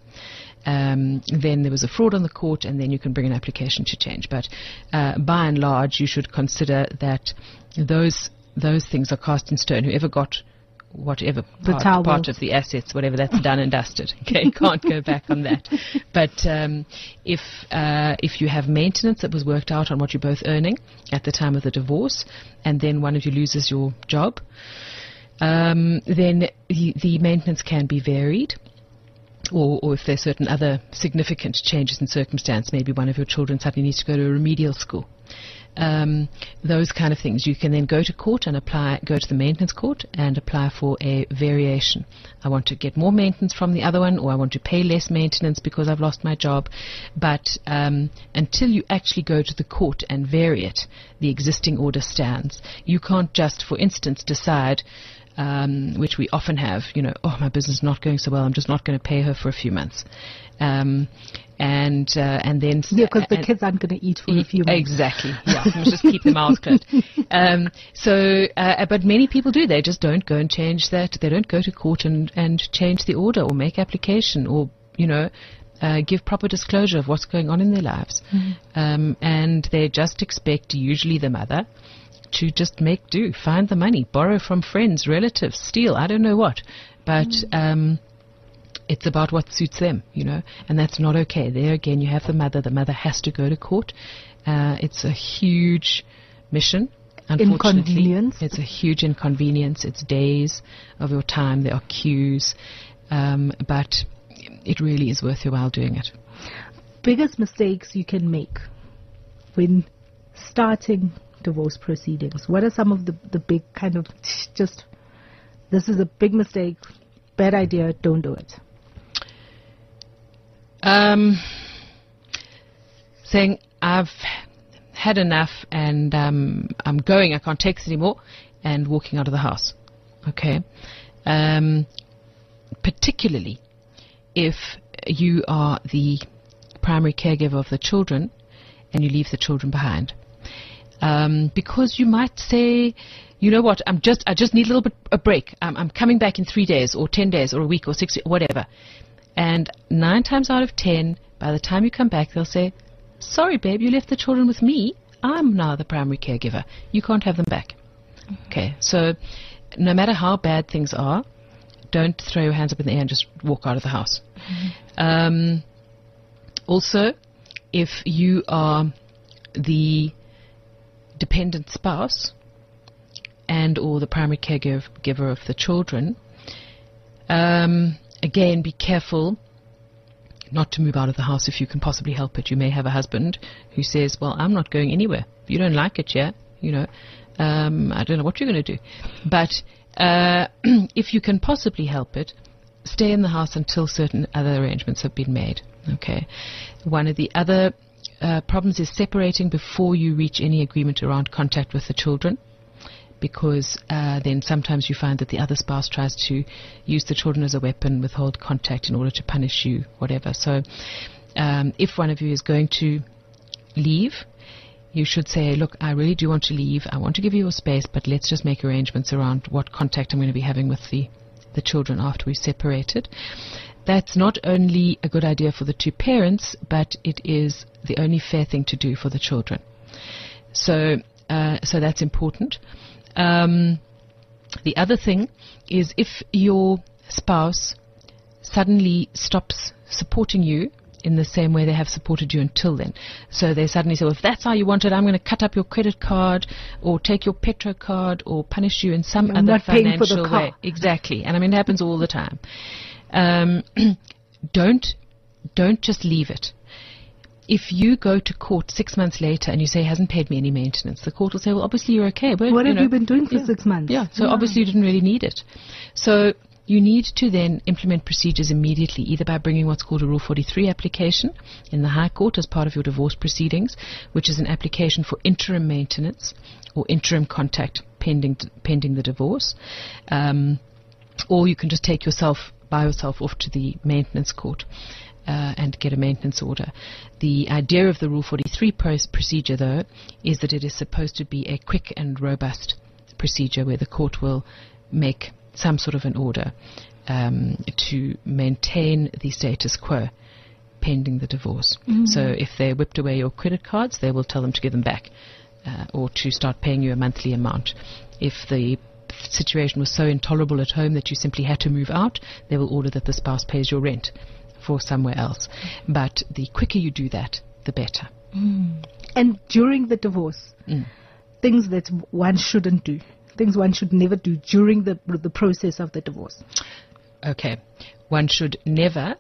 Um, then there was a fraud on the court, and then you can bring an application to change. But uh, by and large, you should consider that those those things are cast in stone. Whoever got whatever The part, towel. part of the assets, whatever, that's done and dusted. Okay, can't go back on that. But um, if uh, if you have maintenance that was worked out on what you're both earning at the time of the divorce, and then one of you loses your job, um, then the, the maintenance can be varied. Or, or if there's certain other significant changes in circumstance, maybe one of your children suddenly needs to go to a remedial school. Um, those kind of things. You can then go to court and apply, go to the maintenance court and apply for a variation. I want to get more maintenance from the other one, or I want to pay less maintenance because I've lost my job. But um, until you actually go to the court and vary it, the existing order stands. You can't just, for instance, decide, um, which we often have, you know, oh, my business is not going so well, I'm just not going to pay her for a few months. Um, and uh, and then Yeah, because the and- kids aren't going to eat for a few months. Exactly. Yeah, let's just keep their mouths closed. Um, so, uh, but many people do. They just don't go and change that. They don't go to court and, and change the order or make application or, you know, uh, give proper disclosure of what's going on in their lives. Mm-hmm. Um, and they just expect, usually the mother, to just make do, find the money, borrow from friends, relatives, steal, I don't know what. But um, it's about what suits them, you know, and that's not okay. There again, you have the mother. The mother has to go to court. Uh, it's a huge mission, unfortunately. Inconvenience. It's a huge inconvenience. It's days of your time. There are queues. Um, but it really is worth your while doing it. Biggest mistakes you can make when starting divorce proceedings? What are some of the, the big kind of just, this is a big mistake, bad idea, don't do it? Um, saying, I've had enough and um, I'm going, I can't take this anymore, and walking out of the house. Okay? Um, particularly if you are the primary caregiver of the children and you leave the children behind. Um, because you might say, you know what, I'm just, I just need a little bit a break. I'm, I'm coming back in three days or ten days or a week or six, whatever. And nine times out of ten, by the time you come back, they'll say, sorry, babe, you left the children with me. I'm now the primary caregiver. You can't have them back. Okay, so no matter how bad things are, don't throw your hands up in the air and just walk out of the house. Mm-hmm. Um, also, if you are the dependent spouse and or the primary caregiver of the children, um, again, be careful not to move out of the house if you can possibly help it. You may have a husband who says, well, I'm not going anywhere. If you don't like it, yeah, you know, um, I don't know what you're going to do. But uh, if you can possibly help it, stay in the house until certain other arrangements have been made. Okay. One of the other uh, problems is separating before you reach any agreement around contact with the children, because uh, then sometimes you find that the other spouse tries to use the children as a weapon, withhold contact in order to punish you, whatever. So um, if one of you is going to leave, you should say, look, I really do want to leave. I want to give you your space, but let's just make arrangements around what contact I'm going to be having with the, the children after we've separated. That's not only a good idea for the two parents, but it is the only fair thing to do for the children. So, uh, so that's important. Um, the other thing is if your spouse suddenly stops supporting you in the same way they have supported you until then. So they suddenly say, well, if that's how you want it, I'm going to cut up your credit card or take your Petro card or punish you in some I'm other not paying for the financial car. way. Exactly. And I mean, it happens all the time. Um, don't, don't just leave it. If you go to court six months later and you say he hasn't paid me any maintenance, the court will say, well, obviously you're okay. But, What you have know, you been doing for yeah, six months? Yeah, so obviously you didn't really need it. So you need to then implement procedures immediately, either by bringing what's called a Rule forty-three application in the High Court as part of your divorce proceedings, which is an application for interim maintenance or interim contact pending pending the divorce. Um, or you can just take yourself by yourself off to the maintenance court uh, and get a maintenance order. The idea of the Rule forty-three pros- procedure, though, is that it is supposed to be a quick and robust procedure where the court will make some sort of an order um, to maintain the status quo pending the divorce. Mm-hmm. So if they whipped away your credit cards, they will tell them to give them back. uh, or to start paying you a monthly amount. If the situation was so intolerable at home that you simply had to move out, they will order that the spouse pays your rent for somewhere else. But the quicker you do that, the better. Mm. And during the divorce, Mm. things that one shouldn't do, things one should never do during the the process of the divorce. Okay. One should never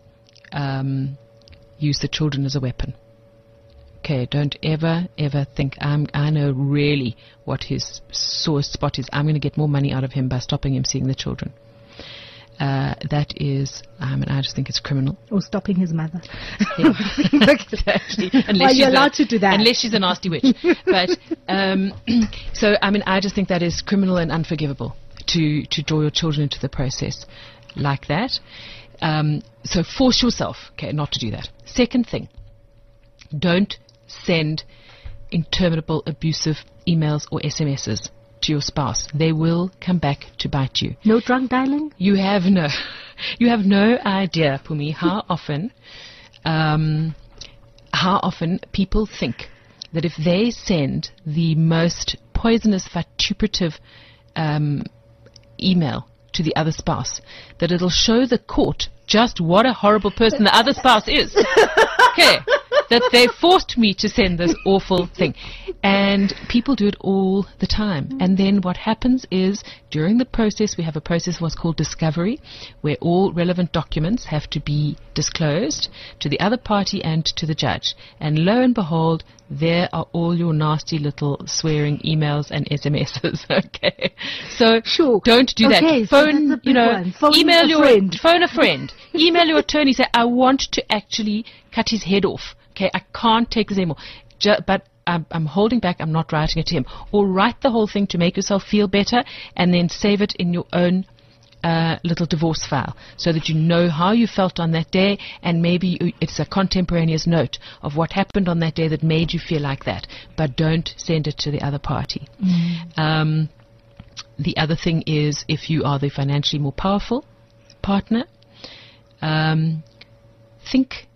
um, use the children as a weapon. Okay, don't ever, ever think, I'm, I know really what his sore spot is. I'm going to get more money out of him by stopping him seeing the children. Uh, that is, I mean, I just think it's criminal. Or stopping his mother. Yeah. Exactly. Unless Well, she's you're a- allowed to do that. Unless she's a nasty witch. But, um, so, I mean, I just think that is criminal and unforgivable to, to draw your children into the process like that. Um, so force yourself, okay, not to do that. Second thing, don't send interminable abusive emails or S M Ses to your spouse. They will come back to bite you. No drunk dialing? You have no, you have no idea, Pumi, how often, um, how often people think that if they send the most poisonous, vituperative um, email to the other spouse, that it'll show the court just what a horrible person the other spouse is. Okay. That they forced me to send this awful thing. And people do it all the time. And then what happens is, during the process, we have a process what's called discovery, where all relevant documents have to be disclosed to the other party and to the judge. And lo and behold, there are all your nasty little swearing emails and S M Ses. Okay. So Sure. don't do Okay, that. so Phone, that's a you big know, one. Phone email a your friend. phone a friend. Email your attorney, say, I want to actually cut his head off. Okay, I can't take this anymore. Ju- but I'm, I'm holding back. I'm not writing it to him. Or write the whole thing to make yourself feel better, and then save it in your own uh, little divorce file, so that you know how you felt on that day, and maybe you- it's a contemporaneous note of what happened on that day that made you feel like that. But don't send it to the other party. Um, the other thing is, if you are the financially more powerful partner, um, think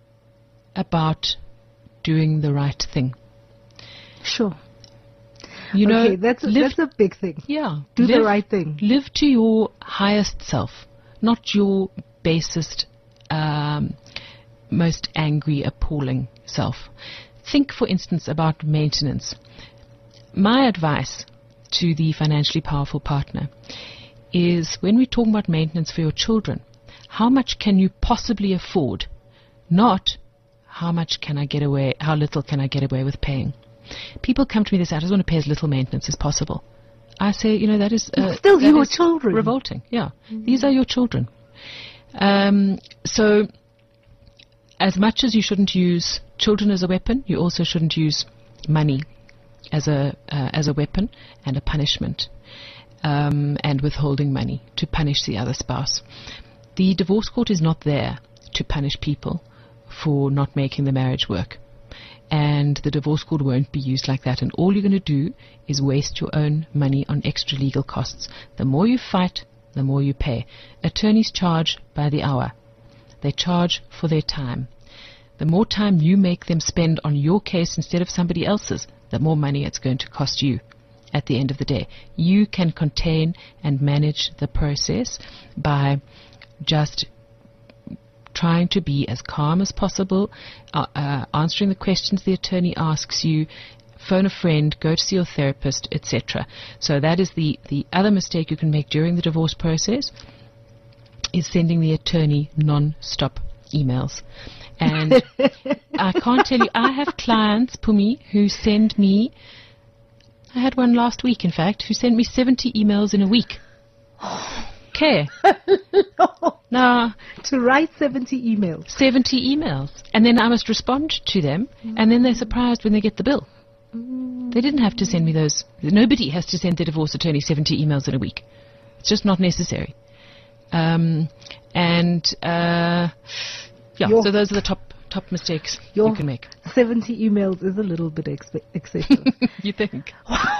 about doing the right thing. Sure. You know, okay, that's a, live, that's a big thing. yeah, Do the live- right thing. Live to your highest self, not your basest, um, most angry, appalling self. Think, for instance, about maintenance. My advice to the financially powerful partner is, when we're talking about maintenance for your children, how much can you possibly afford? Not how much can I get away, how little can I get away with paying? People come to me, they say, I just want to pay as little maintenance as possible. I say, you know, that is uh, It's still that your is children. revolting. Yeah, these are your children. Um, so, as much as you shouldn't use children as a weapon, you also shouldn't use money as a uh, as a weapon and a punishment, um, and withholding money to punish the other spouse. The divorce court is not there to punish people for not making the marriage work. And the divorce court won't be used like that. And all you're going to do is waste your own money on extra legal costs. The more you fight, the more you pay. Attorneys charge by the hour. They charge for their time. The more time you make them spend on your case instead of somebody else's, the more money it's going to cost you at the end of the day. You can contain and manage the process by just trying to be as calm as possible, uh, uh, answering the questions the attorney asks you, phone a friend, go to see your therapist, et cetera. So that is the, the other mistake you can make during the divorce process, is sending the attorney non-stop emails. And I can't tell you, I have clients, Pumi, who send me, I had one last week, in fact, who sent me seventy emails in a week. Okay. Now, To write seventy emails. seventy emails. And then I must respond to them, and then they're surprised when they get the bill. They didn't have to send me those. Nobody has to send their divorce attorney seventy emails in a week. It's just not necessary. Um, and, uh, yeah, Your- so those are the top top mistakes Your you can make. seventy emails is a little bit expe- excessive. You think?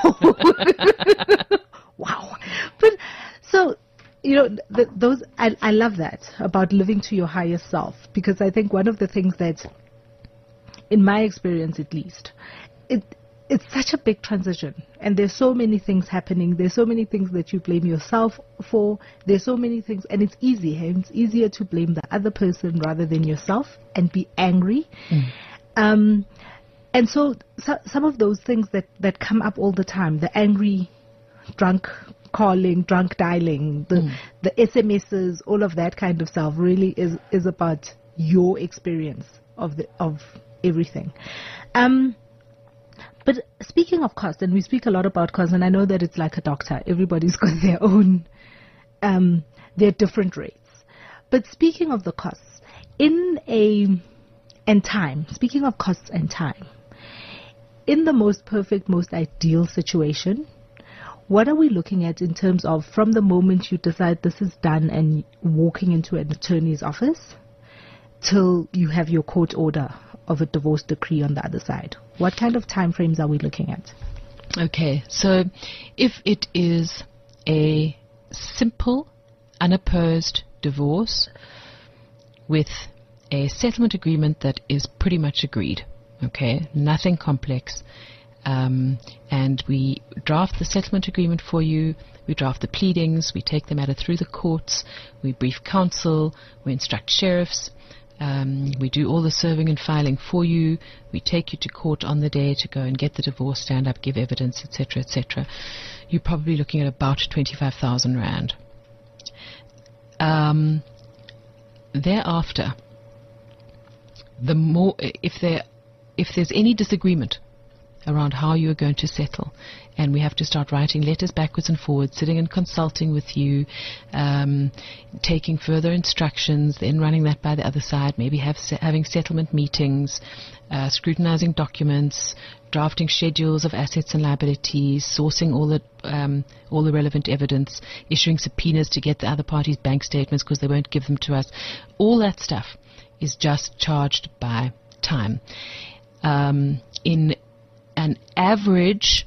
Wow. But so, you know, th- those I, I love that about living to your highest self, because I think one of the things that, in my experience at least, it it's such a big transition, and there's so many things happening. There's so many things that you blame yourself for. There's so many things, and it's easy. Hey? It's easier to blame the other person rather than yourself and be angry. Mm. Um, and so, so some of those things that, that come up all the time, the angry, drunk calling, drunk dialing, the mm. the S M Ses, all of that kind of stuff really is, is about your experience of the of everything. Um, but speaking of cost, and we speak a lot about cost, and I know that it's like a doctor. Everybody's got their own, um, their different rates. But speaking of the costs, in a and time, speaking of costs and time, in the most perfect, most ideal situation, what are we looking at in terms of from the moment you decide this is done and walking into an attorney's office till you have your court order of a divorce decree on the other side? What kind of time frames are we looking at? Okay, so if it is a simple, unopposed divorce with a settlement agreement that is pretty much agreed, okay, nothing complex, um, and we draft the settlement agreement for you, we draft the pleadings, we take the matter through the courts, we brief counsel, we instruct sheriffs, um, we do all the serving and filing for you, we take you to court on the day to go and get the divorce, stand up, give evidence, et cetera, et cetera. You're probably looking at about twenty-five thousand rand. Um, thereafter, the more, if there, if there's any disagreement around how you are going to settle, and we have to start writing letters backwards and forwards, sitting and consulting with you, um, taking further instructions, then running that by the other side, maybe have se- having settlement meetings, uh, scrutinizing documents, drafting schedules of assets and liabilities, sourcing all the um, all the relevant evidence, issuing subpoenas to get the other party's bank statements because they won't give them to us. All that stuff is just charged by time. Um, in an average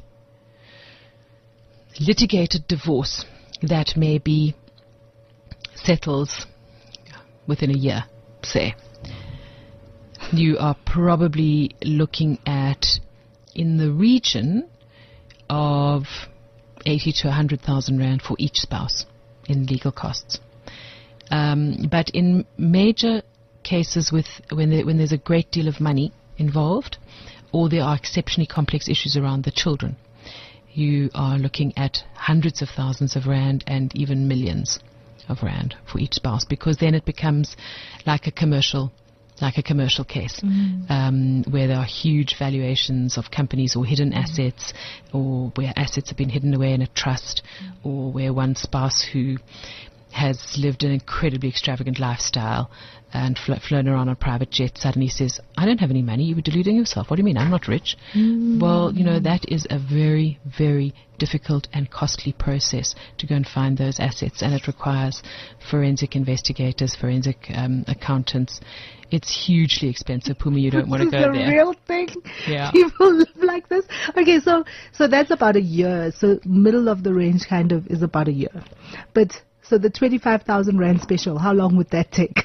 litigated divorce that may be settles within a year, say, you are probably looking at in the region of eighty to one hundred thousand rand for each spouse in legal costs. Um, but in major cases with when there, when there's a great deal of money involved, or there are exceptionally complex issues around the children, you are looking at hundreds of thousands of rand and even millions of rand for each spouse, because then it becomes like a commercial like a commercial case, mm. um, where there are huge valuations of companies or hidden mm. assets, or where assets have been hidden away in a trust, mm. or where one spouse who has lived an incredibly extravagant lifestyle and fl- flown around on a private jet suddenly says, I don't have any money, you were deluding yourself. What do you mean? I'm not rich. Mm. Well, you know, that is a very, very difficult and costly process to go and find those assets, and it requires forensic investigators, forensic um, accountants. It's hugely expensive, Pumi. You don't want to go there. This is the real thing. Yeah. People live like this. Okay, so so that's about a year. So middle of the range kind of is about a year. But so the twenty-five thousand rand special, how long would that take?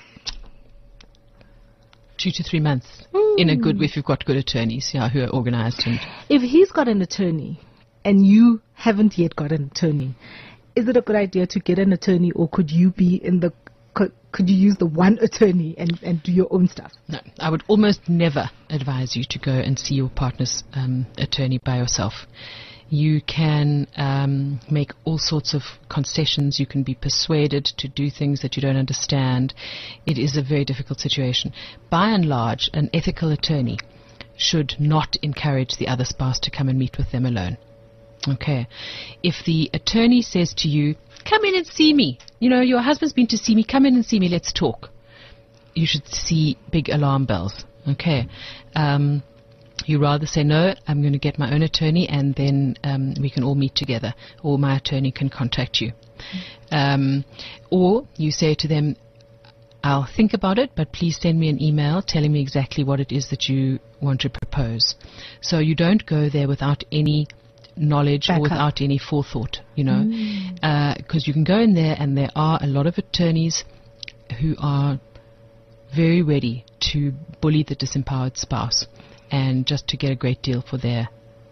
Two to three months. Mm. In a good, if you've got good attorneys, yeah, who are organized. And if he's got an attorney and you haven't yet got an attorney, is it a good idea to get an attorney, or could you be in the Could, could you use the one attorney and, and do your own stuff? No, I would almost never advise you to go and see your partner's um, attorney by yourself. You can um, make all sorts of concessions. You can be persuaded to do things that you don't understand. It is a very difficult situation. By and large, an ethical attorney should not encourage the other spouse to come and meet with them alone. Okay. If the attorney says to you, come in and see me, you know, your husband's been to see me, come in and see me, let's talk, you should see big alarm bells. Okay. Um, you rather say, no, I'm going to get my own attorney, and then um, we can all meet together, or my attorney can contact you. Um, or you say to them, I'll think about it, but please send me an email telling me exactly what it is that you want to propose. So you don't go there without any knowledge Back or without up. any forethought, you know, because mm. uh, you can go in there and there are a lot of attorneys who are very ready to bully the disempowered spouse and just to get a great deal for their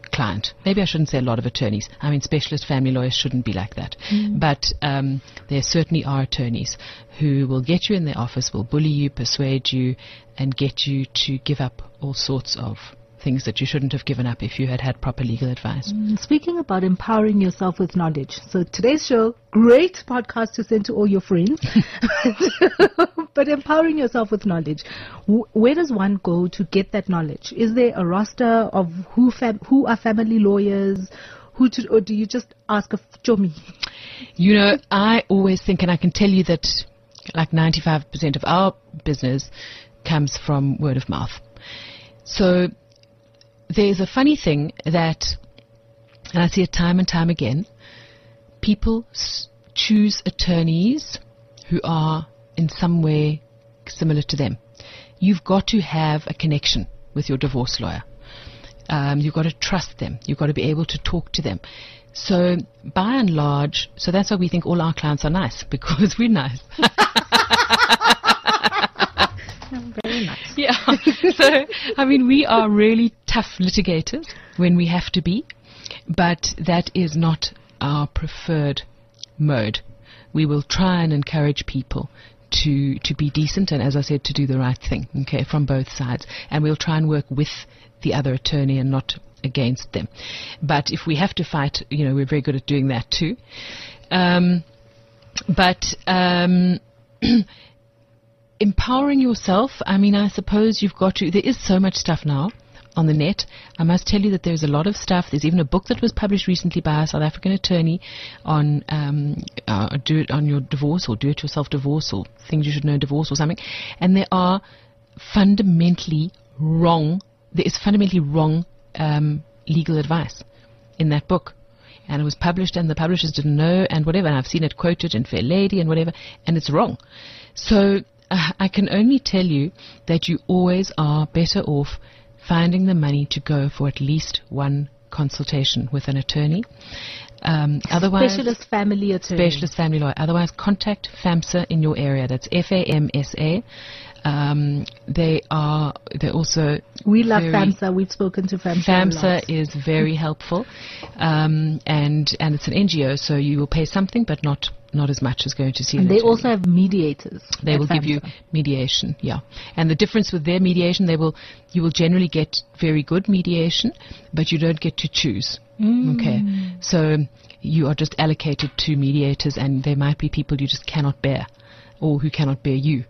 client. Maybe I shouldn't say a lot of attorneys. I mean, specialist family lawyers shouldn't be like that. Mm. But um, there certainly are attorneys who will get you in their office, will bully you, persuade you, and get you to give up all sorts of things that you shouldn't have given up if you had had proper legal advice. Mm, speaking about empowering yourself with knowledge, so today's show, great podcast to send to all your friends, but empowering yourself with knowledge, w- where does one go to get that knowledge? Is there a roster of who fam- who are family lawyers, who to, or do you just ask a chomi? You know, I always think, and I can tell you that like ninety-five percent of our business comes from word of mouth. So there's a funny thing that, and I see it time and time again, people s- choose attorneys who are in some way similar to them. You've got to have a connection with your divorce lawyer. Um, you've got to trust them. You've got to be able to talk to them. So by and large, so that's why we think all our clients are nice, because we're nice. Very nice. Yeah. So, I mean, we are really tough litigators when we have to be, but that is not our preferred mode. We will try and encourage people to to be decent and, as I said, to do the right thing, okay, from both sides. And we'll try and work with the other attorney and not against them. But if we have to fight, you know, we're very good at doing that too. Um, but... Um, empowering yourself, I mean, I suppose you've got to, there is so much stuff now on the net. I must tell you that there's a lot of stuff. There's even a book that was published recently by a South African attorney on um, uh, do it on your divorce or do it yourself divorce or things you should know divorce or something. And there are fundamentally wrong, there is fundamentally wrong um, legal advice in that book. And it was published and the publishers didn't know and whatever. And I've seen it quoted in Fair Lady and whatever, and it's wrong. So uh, I can only tell you that you always are better off finding the money to go for at least one consultation with an attorney. Um, otherwise, Specialist family attorney. Specialist family lawyer. Otherwise, contact FAMSA in your area. That's F A M S A. Um, they are, they're also... We love very FAMSA. We've spoken to FAMSA a lot. FAMSA is very helpful. Um, and, and it's an N G O, so you will pay something, but not not as much as going to see And an they attorney. also have mediators. They at will give you FAMSA. mediation, yeah. And the difference with their mediation, they will, you will generally get very good mediation, but you don't get to choose. Mm. Okay. So you are just allocated to mediators, and there might be people you just cannot bear, or who cannot bear you.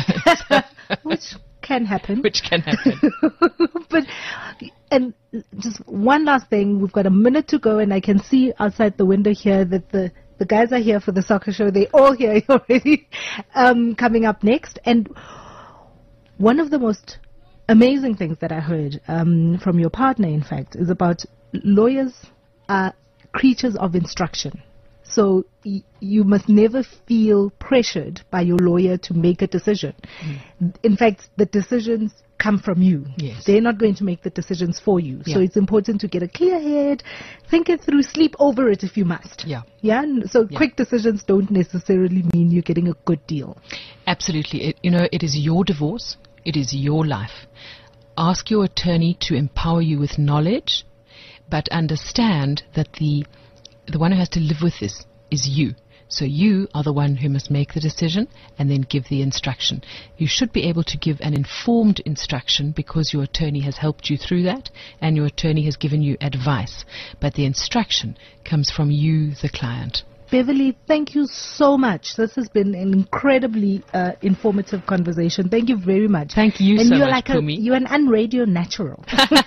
Which can happen. Which can happen. But, and just one last thing, we've got a minute to go, and I can see outside the window here that the, the guys are here for the soccer show. They're all here already, um, coming up next. And one of the most amazing things that I heard um, from your partner, in fact, is about lawyers are creatures of instruction. So y- you must never feel pressured by your lawyer to make a decision. Mm. In fact, the decisions come from you. Yes. They're not going to make the decisions for you. Yeah. So it's important to get a clear head, think it through, sleep over it if you must. Yeah. Yeah. N- So Yeah. quick decisions don't necessarily mean you're getting a good deal. Absolutely. It, you know, it is your divorce. It is your life. Ask your attorney to empower you with knowledge, but understand that the the one who has to live with this is you. So you are the one who must make the decision and then give the instruction. You should be able to give an informed instruction because your attorney has helped you through that and your attorney has given you advice. But the instruction comes from you, the client. Beverly, thank you so much. This has been an incredibly uh, informative conversation. Thank you very much. Thank you and so you're much, like a, Pumi. You're an unradio natural.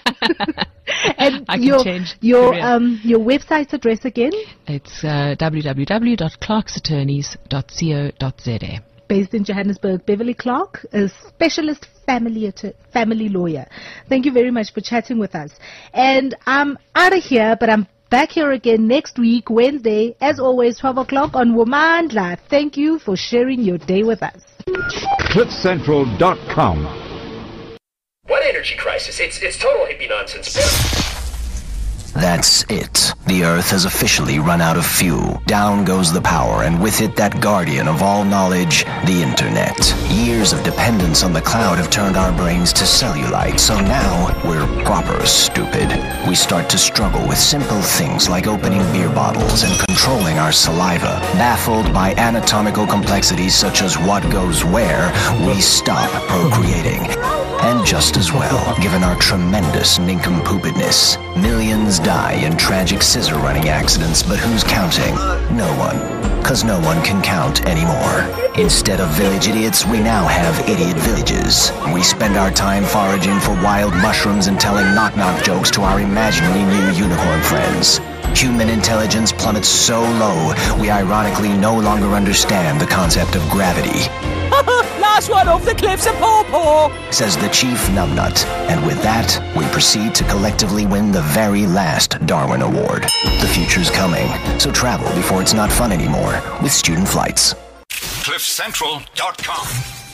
And I can your, change your career. um your website address again? It's uh, w w w dot clarks attorneys dot co dot z a. Based in Johannesburg, Beverly Clark, a specialist family atter- family lawyer. Thank you very much for chatting with us. And I'm out of here, but I'm back here again next week, Wednesday, as always, twelve o'clock on Womandla. Thank you for sharing your day with us. cliff central dot com. What energy crisis? It's it's total hippie nonsense. That's it. The Earth has officially run out of fuel. Down goes the power, and with it that guardian of all knowledge, the Internet. Years of dependence on the cloud have turned our brains to cellulite, so now we're proper stupid. We start to struggle with simple things like opening beer bottles and controlling our saliva. Baffled by anatomical complexities such as what goes where, we stop procreating. And just as well, given our tremendous nincompoopedness. Millions die in tragic scissor-running accidents, but who's counting? No one. Cause no one can count anymore. Instead of village idiots, we now have idiot villages. We spend our time foraging for wild mushrooms and telling knock-knock jokes to our imaginary new unicorn friends. Human intelligence plummets so low, we ironically no longer understand the concept of gravity. Last one off the cliffs of Paw-Paw, says the chief numbnut. And with that, we proceed to collectively win the very last Darwin Award. The future's coming, so travel before it's not fun anymore with student flights. cliff central dot com